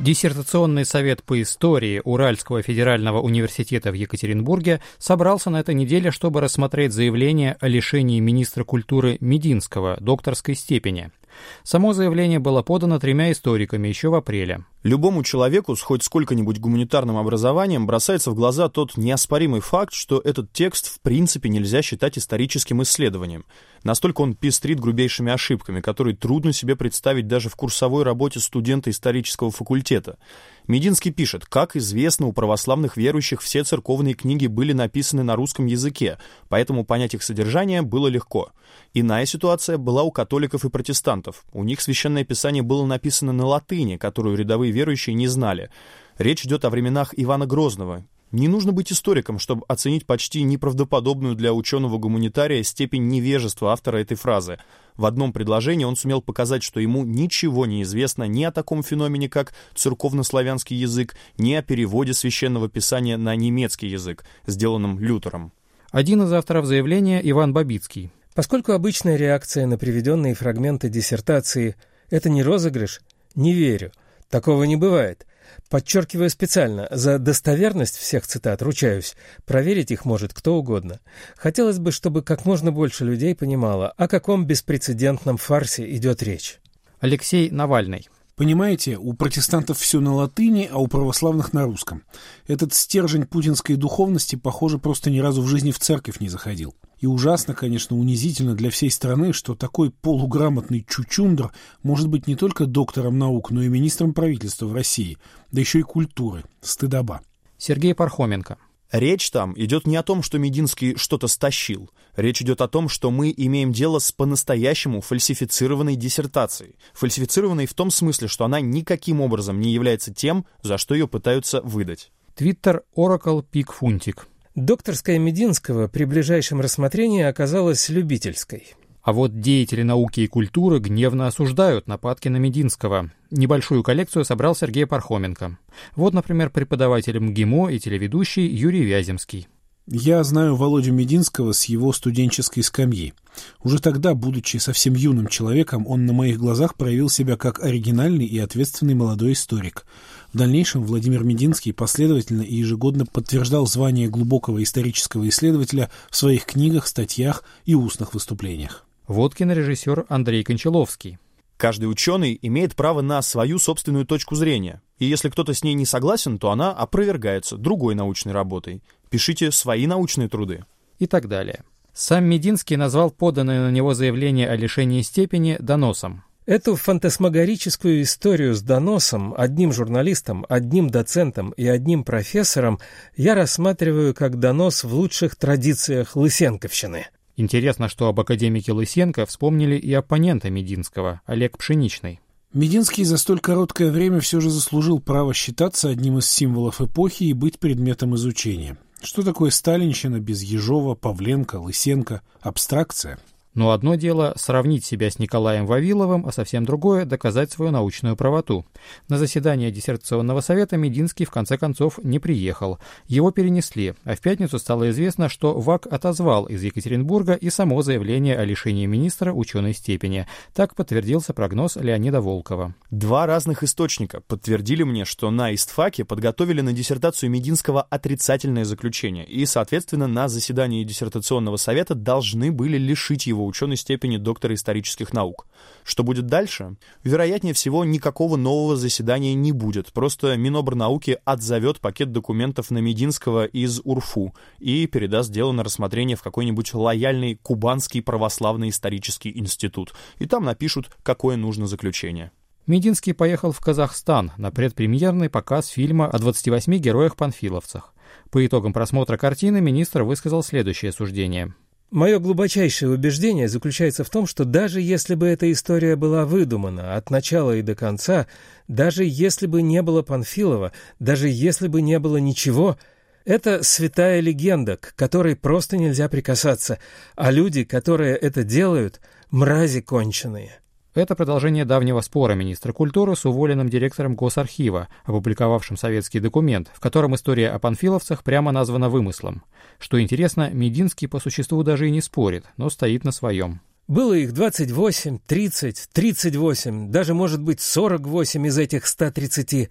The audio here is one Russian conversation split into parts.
Диссертационный совет по истории Уральского федерального университета в Екатеринбурге собрался на этой неделе, чтобы рассмотреть заявление о лишении министра культуры Мединского докторской степени. Само заявление было подано 3 историками еще в апреле. Любому человеку с хоть сколько-нибудь гуманитарным образованием бросается в глаза тот неоспоримый факт, что этот текст в принципе нельзя считать историческим исследованием. Настолько он пестрит грубейшими ошибками, которые трудно себе представить даже в курсовой работе студента исторического факультета. Мединский пишет: «Как известно, у православных верующих все церковные книги были написаны на русском языке, поэтому понять их содержание было легко. Иная ситуация была у католиков и протестантов. У них священное писание было написано на латыни, которую рядовые верующие не знали. Речь идет о временах Ивана Грозного. Не нужно быть историком, чтобы оценить почти неправдоподобную для ученого-гуманитария степень невежества автора этой фразы. В одном предложении он сумел показать, что ему ничего не известно ни о таком феномене, как церковнославянский язык, ни о переводе священного писания на немецкий язык, сделанном Лютером». Один из авторов заявления — Иван Бабицкий. Поскольку обычная реакция на приведенные фрагменты диссертации — это не розыгрыш, не верю. Такого не бывает. Подчеркиваю специально, за достоверность всех цитат ручаюсь, проверить их может кто угодно. Хотелось бы, чтобы как можно больше людей понимало, о каком беспрецедентном фарсе идет речь. Алексей Навальный. Понимаете, у протестантов все на латыни, а у православных на русском. Этот стержень путинской духовности, похоже, просто ни разу в жизни в церковь не заходил. И ужасно, конечно, унизительно для всей страны, что такой полуграмотный чучундр может быть не только доктором наук, но и министром правительства в России, да еще и культуры. Стыдоба. Сергей Пархоменко. Речь там идет не о том, что Мединский что-то стащил. Речь идет о том, что мы имеем дело с по-настоящему фальсифицированной диссертацией. Фальсифицированной в том смысле, что она никаким образом не является тем, за что ее пытаются выдать. Твиттер Oracle Пик Фунтик. Докторская Мединского при ближайшем рассмотрении оказалась любительской. А вот деятели науки и культуры гневно осуждают нападки на Мединского. Небольшую коллекцию собрал Сергей Пархоменко. Вот, например, преподаватель МГИМО и телеведущий Юрий Вяземский. Я знаю Володю Мединского с его студенческой скамьи. Уже тогда, будучи совсем юным человеком, он на моих глазах проявил себя как оригинальный и ответственный молодой историк. В дальнейшем Владимир Мединский последовательно и ежегодно подтверждал звание глубокого исторического исследователя в своих книгах, статьях и устных выступлениях. Вот кинорежиссер Андрей Кончаловский. Каждый ученый имеет право на свою собственную точку зрения, и если кто-то с ней не согласен, то она опровергается другой научной работой. Пишите свои научные труды. И так далее. Сам Мединский назвал поданное на него заявление о лишении степени доносом. Эту фантасмагорическую историю с доносом, одним журналистом, одним доцентом и одним профессором я рассматриваю как донос в лучших традициях лысенковщины. Интересно, что об академике Лысенко вспомнили и оппонента Мединского, Олег Пшеничный. Мединский за столь короткое время все же заслужил право считаться одним из символов эпохи и быть предметом изучения. Что такое сталинщина без Ежова, Павленко, Лысенко? Абстракция. Но одно дело сравнить себя с Николаем Вавиловым, а совсем другое — доказать свою научную правоту. На заседание диссертационного совета Мединский в конце концов не приехал. Его перенесли, а в пятницу стало известно, что ВАК отозвал из Екатеринбурга и само заявление о лишении министра ученой степени. Так подтвердился прогноз Леонида Волкова. 2 разных источника подтвердили мне, что на ИСТФАКе подготовили на диссертацию Мединского отрицательное заключение, и, соответственно, на заседании диссертационного совета должны были лишить его ученой степени доктора исторических наук. Что будет дальше? Вероятнее всего, никакого нового заседания не будет. Просто Минобрнауки отзовет пакет документов на Мединского из УРФУ и передаст дело на рассмотрение в какой-нибудь лояльный Кубанский православный исторический институт. И там напишут, какое нужно заключение. Мединский поехал в Казахстан на предпремьерный показ фильма о 28 героях-панфиловцах. По итогам просмотра картины министр высказал следующее суждение. Мое глубочайшее убеждение заключается в том, что даже если бы эта история была выдумана от начала и до конца, даже если бы не было Панфилова, даже если бы не было ничего, это святая легенда, к которой просто нельзя прикасаться, а люди, которые это делают, мрази конченые. Это продолжение давнего спора министра культуры с уволенным директором Госархива, опубликовавшим советский документ, в котором история о панфиловцах прямо названа вымыслом. Что интересно, Мединский по существу даже и не спорит, но стоит на своем. Было их 28, 30, 38, даже, может быть, 48 из этих 130.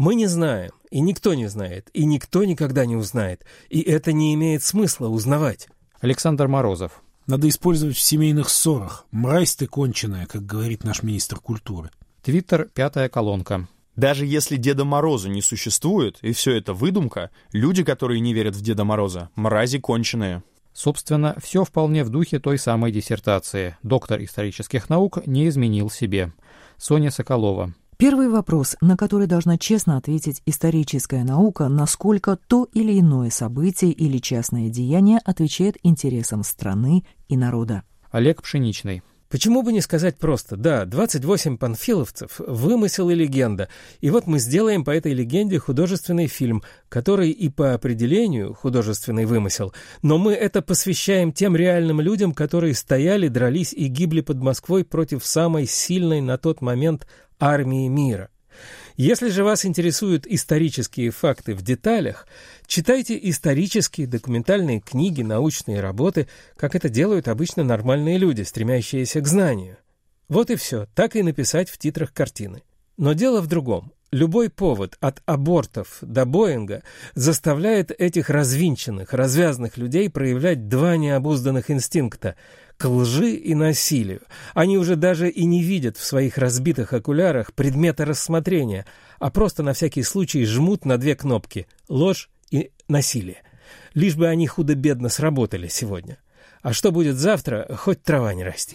Мы не знаем, и никто не знает, и никто никогда не узнает, и это не имеет смысла узнавать. Александр Морозов. Надо использовать в семейных ссорах. Мразь ты конченая, как говорит наш министр культуры. Твиттер, 5-я колонка. Даже если Деда Мороза не существует, и все это выдумка, люди, которые не верят в Деда Мороза, мрази конченые. Собственно, все вполне в духе той самой диссертации. Доктор исторических наук не изменил себе. Соня Соколова. Первый вопрос, на который должна честно ответить историческая наука, насколько то или иное событие или частное деяние отвечает интересам страны и народа. Олег Пшеничный. Почему бы не сказать просто: да, 28 панфиловцев, вымысел и легенда, и вот мы сделаем по этой легенде художественный фильм, который и по определению художественный вымысел, но мы это посвящаем тем реальным людям, которые стояли, дрались и гибли под Москвой против самой сильной на тот момент армии мира. Если же вас интересуют исторические факты в деталях, читайте исторические документальные книги, научные работы, как это делают обычно нормальные люди, стремящиеся к знанию. Вот и все, так и написать в титрах картины. Но дело в другом. Любой повод, от абортов до Боинга, заставляет этих развинченных, развязных людей проявлять два необузданных инстинкта – к лжи и насилию. Они уже даже и не видят в своих разбитых окулярах предмета рассмотрения, а просто на всякий случай жмут на две кнопки – ложь и насилие. Лишь бы они худо-бедно сработали сегодня. А что будет завтра, хоть трава не расти.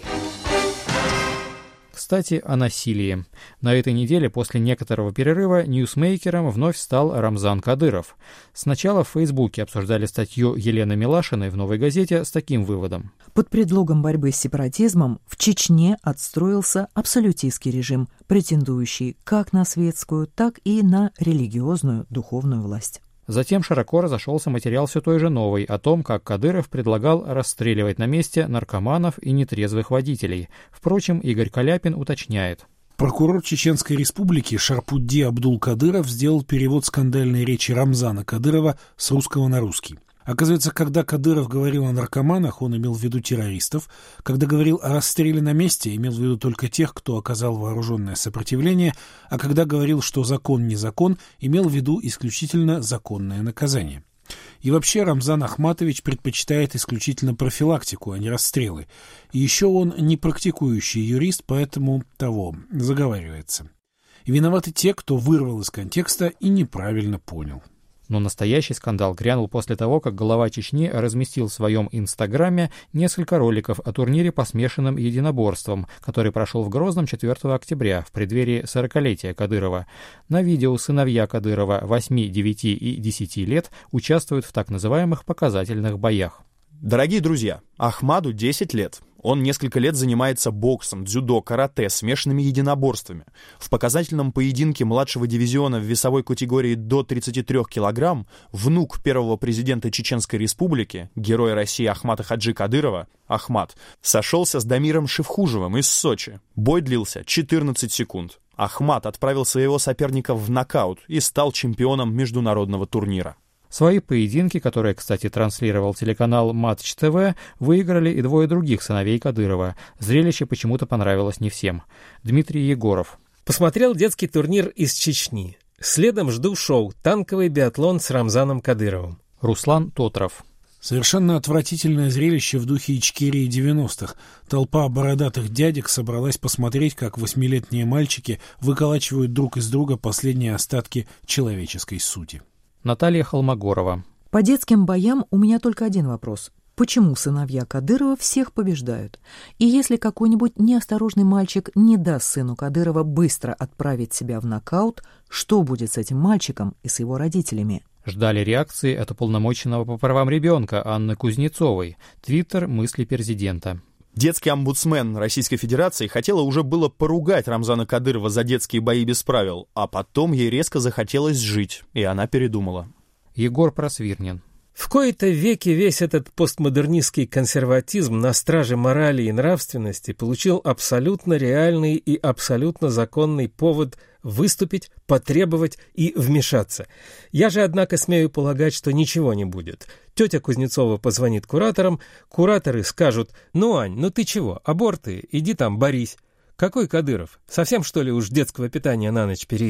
Кстати, о насилии. На этой неделе после некоторого перерыва ньюсмейкером вновь стал Рамзан Кадыров. Сначала в Фейсбуке обсуждали статью Елены Милашиной в «Новой газете» с таким выводом. Под предлогом борьбы с сепаратизмом в Чечне отстроился абсолютистский режим, претендующий как на светскую, так и на религиозную духовную власть. Затем широко разошелся материал все той же «Новой» о том, как Кадыров предлагал расстреливать на месте наркоманов и нетрезвых водителей. Впрочем, Игорь Каляпин уточняет. Прокурор Чеченской республики Шарпудди Абдул-Кадыров сделал перевод скандальной речи Рамзана Кадырова с русского на русский. Оказывается, когда Кадыров говорил о наркоманах, он имел в виду террористов. Когда говорил о расстреле на месте, имел в виду только тех, кто оказал вооруженное сопротивление. А когда говорил, что закон не закон, имел в виду исключительно законное наказание. И вообще Рамзан Ахматович предпочитает исключительно профилактику, а не расстрелы. И еще он не практикующий юрист, поэтому заговаривается. И виноваты те, кто вырвал из контекста и неправильно понял. Но настоящий скандал грянул после того, как глава Чечни разместил в своем инстаграме несколько роликов о турнире по смешанным единоборствам, который прошел в Грозном 4 октября, в преддверии 40-летия Кадырова. На видео сыновья Кадырова 8, 9 и 10 лет участвуют в так называемых показательных боях. Дорогие друзья, Ахмаду 10 лет. Он несколько лет занимается боксом, дзюдо, карате, смешанными единоборствами. В показательном поединке младшего дивизиона в весовой категории до 33 килограмм внук первого президента Чеченской Республики, героя России Ахмата Хаджи Кадырова, Ахмат, сошелся с Дамиром Шевхужевым из Сочи. Бой длился 14 секунд. Ахмат отправил своего соперника в нокаут и стал чемпионом международного турнира. Свои поединки, которые, кстати, транслировал телеканал Матч ТВ, выиграли и двое других сыновей Кадырова. Зрелище почему-то понравилось не всем. Дмитрий Егоров. Посмотрел детский турнир из Чечни. Следом жду шоу «Танковый биатлон» с Рамзаном Кадыровым. Руслан Тотров. Совершенно отвратительное зрелище в духе Ичкерии 90-х. Толпа бородатых дядек собралась посмотреть, как 8-летние мальчики выколачивают друг из друга последние остатки человеческой сути. Наталья Холмогорова. По детским боям у меня только один вопрос. Почему сыновья Кадырова всех побеждают? И если какой-нибудь неосторожный мальчик не даст сыну Кадырова быстро отправить себя в нокаут, что будет с этим мальчиком и с его родителями? Ждали реакции от уполномоченного по правам ребенка Анны Кузнецовой. Твиттер «Мысли президента». Детский омбудсмен Российской Федерации хотела уже было поругать Рамзана Кадырова за детские бои без правил, а потом ей резко захотелось жить, и она передумала. Егор Просвирнин. В кои-то веки весь этот постмодернистский консерватизм на страже морали и нравственности получил абсолютно реальный и абсолютно законный повод выступить, потребовать и вмешаться. Я же, однако, смею полагать, что ничего не будет. Тетя Кузнецова позвонит кураторам, кураторы скажут: «Ну, Ань, ну ты чего, аборты, иди там борись». Какой Кадыров? Совсем, что ли, уж детского питания на ночь переела?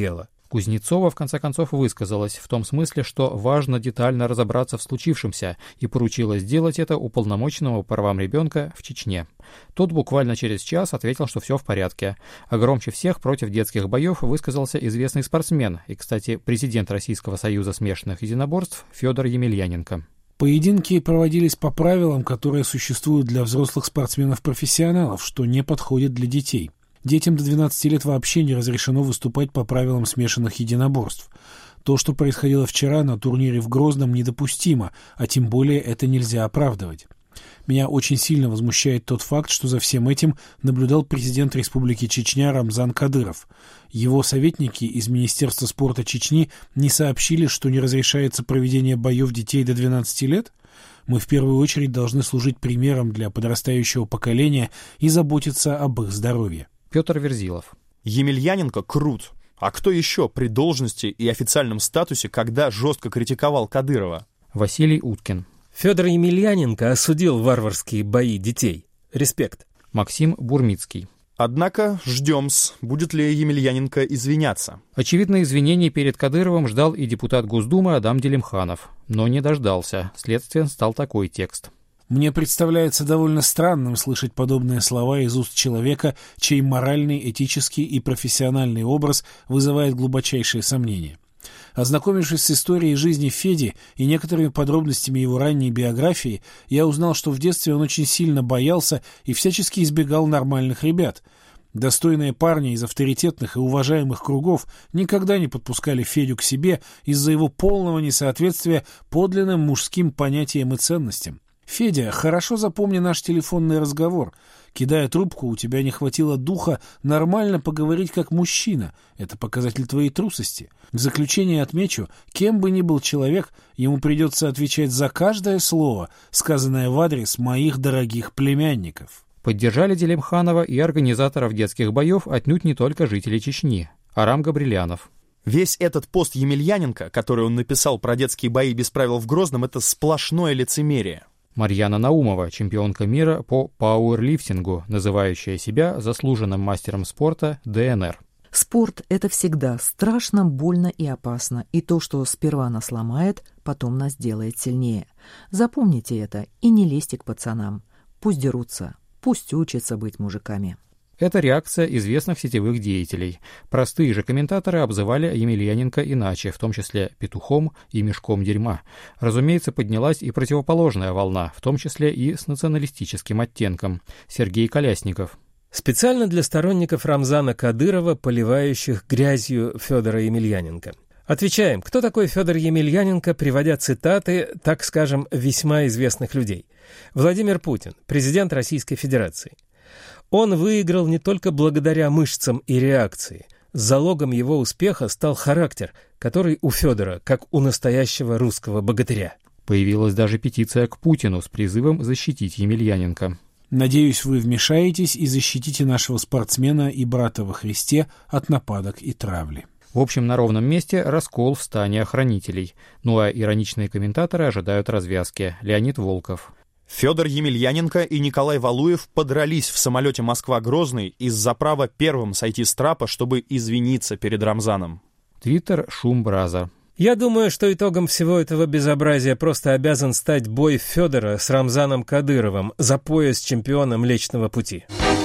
Кузнецова, в конце концов, высказалась в том смысле, что важно детально разобраться в случившемся, и поручила сделать это уполномоченному по правам ребенка в Чечне. Тот буквально через час ответил, что все в порядке. А громче всех против детских боев высказался известный спортсмен и, кстати, президент Российского союза смешанных единоборств Федор Емельяненко. Поединки проводились по правилам, которые существуют для взрослых спортсменов-профессионалов, что не подходит для детей. Детям до 12 лет вообще не разрешено выступать по правилам смешанных единоборств. То, что происходило вчера на турнире в Грозном, недопустимо, а тем более это нельзя оправдывать. Меня очень сильно возмущает тот факт, что за всем этим наблюдал президент Республики Чечня Рамзан Кадыров. Его советники из Министерства спорта Чечни не сообщили, что не разрешается проведение боев детей до 12 лет? Мы в первую очередь должны служить примером для подрастающего поколения и заботиться об их здоровье. Петр Верзилов. Емельяненко крут. А кто еще при должности и официальном статусе, когда жестко критиковал Кадырова? Василий Уткин. Федор Емельяненко осудил варварские бои детей. Респект. Максим Бурмицкий. Однако ждем-с, будет ли Емельяненко извиняться. Очевидно, извинений перед Кадыровым ждал и депутат Госдумы Адам Делимханов, но не дождался. Следствием стал такой текст. Мне представляется довольно странным слышать подобные слова из уст человека, чей моральный, этический и профессиональный образ вызывает глубочайшие сомнения. Ознакомившись с историей жизни Феди и некоторыми подробностями его ранней биографии, я узнал, что в детстве он очень сильно боялся и всячески избегал нормальных ребят. Достойные парни из авторитетных и уважаемых кругов никогда не подпускали Федю к себе из-за его полного несоответствия подлинным мужским понятиям и ценностям. «Федя, хорошо запомни наш телефонный разговор. Кидая трубку, у тебя не хватило духа нормально поговорить как мужчина. Это показатель твоей трусости. В заключение отмечу, кем бы ни был человек, ему придется отвечать за каждое слово, сказанное в адрес моих дорогих племянников». Поддержали Делимханова и организаторов детских боев отнюдь не только жители Чечни. Арам Габрилянов. Весь этот пост Емельяненко, который он написал про детские бои без правил в Грозном, это сплошное лицемерие. Марьяна Наумова, чемпионка мира по пауэрлифтингу, называющая себя заслуженным мастером спорта ДНР. Спорт — это всегда страшно, больно и опасно, и то, что сперва нас ломает, потом нас делает сильнее. Запомните это и не лезьте к пацанам. Пусть дерутся, пусть учатся быть мужиками. Это реакция известных сетевых деятелей. Простые же комментаторы обзывали Емельяненко иначе, в том числе петухом и мешком дерьма. Разумеется, поднялась и противоположная волна, в том числе и с националистическим оттенком. Сергей Колясников. Специально для сторонников Рамзана Кадырова, поливающих грязью Федора Емельяненко. Отвечаем, кто такой Федор Емельяненко, приводя цитаты, так скажем, весьма известных людей. Владимир Путин, президент Российской Федерации. Он выиграл не только благодаря мышцам и реакции. Залогом его успеха стал характер, который у Федора, как у настоящего русского богатыря. Появилась даже петиция к Путину с призывом защитить Емельяненко. Надеюсь, вы вмешаетесь и защитите нашего спортсмена и брата во Христе от нападок и травли. В общем, на ровном месте раскол в стане охранителей. Ну а ироничные комментаторы ожидают развязки. Леонид Волков. Федор Емельяненко и Николай Валуев подрались в самолете Москва-Грозный из-за права первым сойти с трапа, чтобы извиниться перед Рамзаном. Твиттер Шумбраза. Я думаю, что итогом всего этого безобразия просто обязан стать бой Федора с Рамзаном Кадыровым за пояс чемпиона Млечного Пути.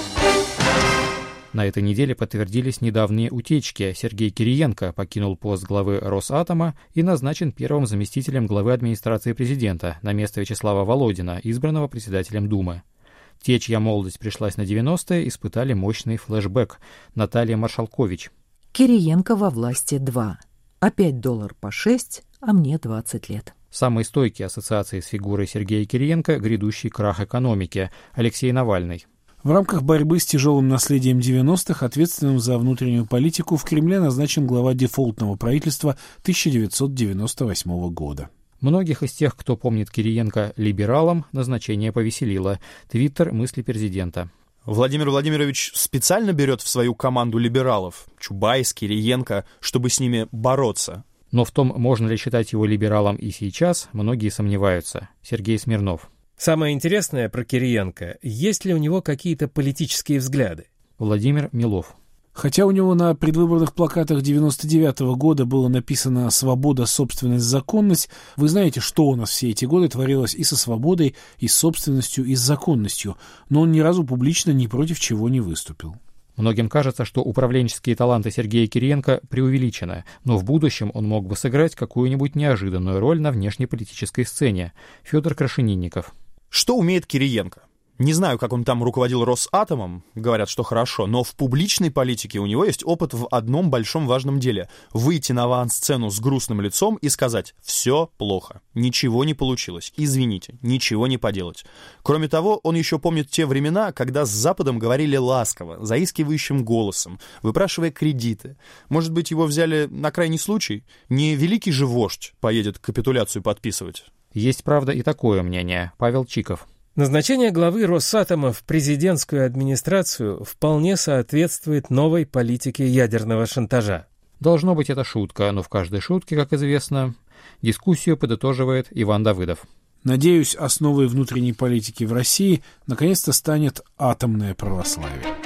На этой неделе подтвердились недавние утечки. Сергей Кириенко покинул пост главы Росатома и назначен первым заместителем главы администрации президента на место Вячеслава Володина, избранного председателем Думы. Те, чья молодость пришлась на 90-е, испытали мощный флешбэк. Наталья Маршалкович. Кириенко во власти 2. Опять доллар по 6, а мне 20 лет. Самые стойкие ассоциации с фигурой Сергея Кириенко — грядущий крах экономики. Алексей Навальный. В рамках борьбы с тяжелым наследием 90-х ответственным за внутреннюю политику в Кремле назначен глава дефолтного правительства 1998 года. Многих из тех, кто помнит Кириенко либералом, назначение повеселило. Твиттер мысли президента. Владимир Владимирович специально берет в свою команду либералов, Чубайс, Кириенко, чтобы с ними бороться. Но в том, можно ли считать его либералом и сейчас, многие сомневаются. Сергей Смирнов. Самое интересное про Кириенко, есть ли у него какие-то политические взгляды? Владимир Милов. Хотя у него на предвыборных плакатах 99-го года было написано «Свобода, собственность, законность», вы знаете, что у нас все эти годы творилось и со свободой, и с собственностью, и с законностью, но он ни разу публично ни против чего не выступил. Многим кажется, что управленческие таланты Сергея Кириенко преувеличены, но в будущем он мог бы сыграть какую-нибудь неожиданную роль на внешнеполитической сцене. Федор Крашенинников. Что умеет Кириенко? Не знаю, как он там руководил Росатомом, говорят, что хорошо, но в публичной политике у него есть опыт в одном большом важном деле — выйти на авансцену с грустным лицом и сказать «все плохо, ничего не получилось, извините, ничего не поделать». Кроме того, он еще помнит те времена, когда с Западом говорили ласково, заискивающим голосом, выпрашивая кредиты. Может быть, его взяли на крайний случай? Не великий же вождь поедет капитуляцию подписывать? Есть, правда, и такое мнение. Павел Чиков. Назначение главы Росатома в президентскую администрацию вполне соответствует новой политике ядерного шантажа. Должно быть, это шутка, но в каждой шутке, как известно, дискуссию подытоживает Иван Давыдов. Надеюсь, основой внутренней политики в России наконец-то станет атомное православие.